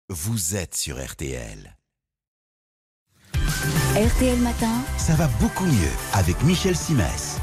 Vous êtes sur RTL. RTL Matin. Ça va beaucoup mieux avec Michel Simès.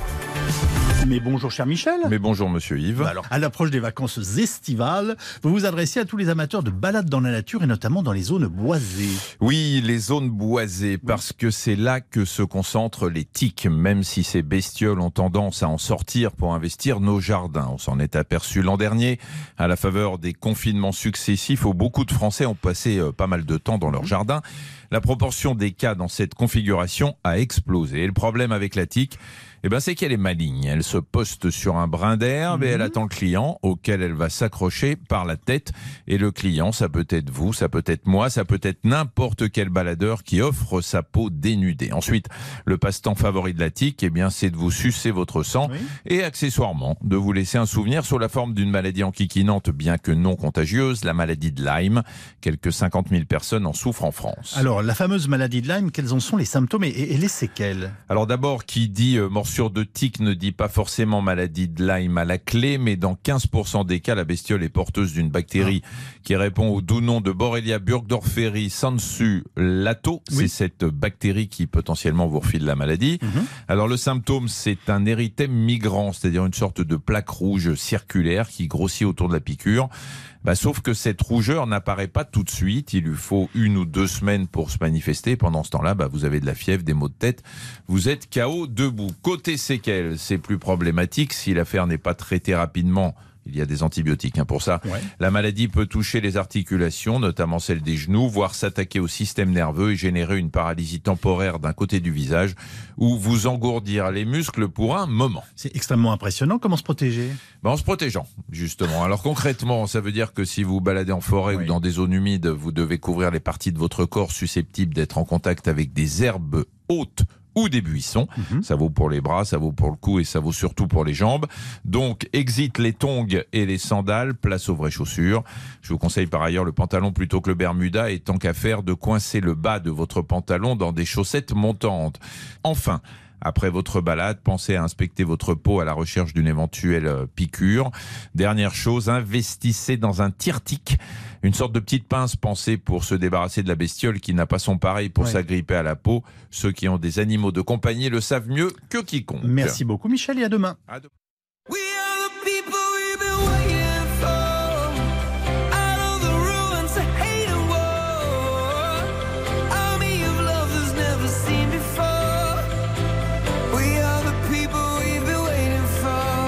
Mais bonjour cher Michel. Mais bonjour monsieur Yves. Alors, à l'approche des vacances estivales, vous vous adressez à tous les amateurs de balades dans la nature et notamment dans les zones boisées. Oui, les zones boisées, parce que c'est là que se concentrent les tiques, même si ces bestioles ont tendance à en sortir pour investir nos jardins. On s'en est aperçu l'an dernier, à la faveur des confinements successifs où beaucoup de Français ont passé pas mal de temps dans leur jardin. La proportion des cas dans cette configuration a explosé. Et le problème avec la tique, c'est qu'elle est maligne. Elle se poste sur un brin d'herbe et elle attend le client auquel elle va s'accrocher par la tête. Et le client, ça peut être vous, ça peut être moi, ça peut être n'importe quel baladeur qui offre sa peau dénudée. Ensuite, le passe-temps favori de la tique, c'est de vous sucer votre sang et accessoirement de vous laisser un souvenir sous la forme d'une maladie enquiquinante, bien que non contagieuse, la maladie de Lyme. Quelques 50 000 personnes en souffrent en France. Alors, la fameuse maladie de Lyme, quels en sont les symptômes et les séquelles? Alors d'abord, qui dit morsure de tique ne dit pas forcément maladie de Lyme à la clé, mais dans 15% des cas, la bestiole est porteuse d'une bactérie qui répond au doux nom de Borrelia burgdorferi sensu lato. C'est cette bactérie qui potentiellement vous refile la maladie. Alors le symptôme, c'est un érythème migrant, c'est-à-dire une sorte de plaque rouge circulaire qui grossit autour de la piqûre. Sauf que cette rougeur n'apparaît pas tout de suite. Il lui faut 1 ou 2 semaines pour se manifester. Pendant ce temps-là, vous avez de la fièvre, des maux de tête. Vous êtes KO debout. Côté séquelles, c'est plus problématique. Si l'affaire n'est pas traitée rapidement, il y a des antibiotiques pour ça. La maladie peut toucher les articulations, notamment celles des genoux, voire s'attaquer au système nerveux et générer une paralysie temporaire d'un côté du visage ou vous engourdir les muscles pour un moment. C'est extrêmement impressionnant. Comment se protéger? En se protégeant, justement. Alors concrètement, ça veut dire que si vous baladez en forêt ou dans des zones humides, vous devez couvrir les parties de votre corps susceptibles d'être en contact avec des herbes hautes ou des buissons. Ça vaut pour les bras, ça vaut pour le cou et ça vaut surtout pour les jambes. Donc, exit les tongs et les sandales, place aux vraies chaussures. Je vous conseille par ailleurs le pantalon plutôt que le bermuda et tant qu'à faire de coincer le bas de votre pantalon dans des chaussettes montantes. Enfin, après votre balade, pensez à inspecter votre peau à la recherche d'une éventuelle piqûre. Dernière chose, investissez dans un tire-tique, une sorte de petite pince pensée pour se débarrasser de la bestiole qui n'a pas son pareil pour s'agripper à la peau. Ceux qui ont des animaux de compagnie le savent mieux que quiconque. Merci beaucoup Michel et à demain.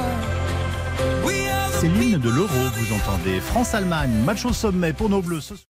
C'est l'hymne de l'Euro, vous entendez. France-Allemagne, match au sommet pour nos Bleus.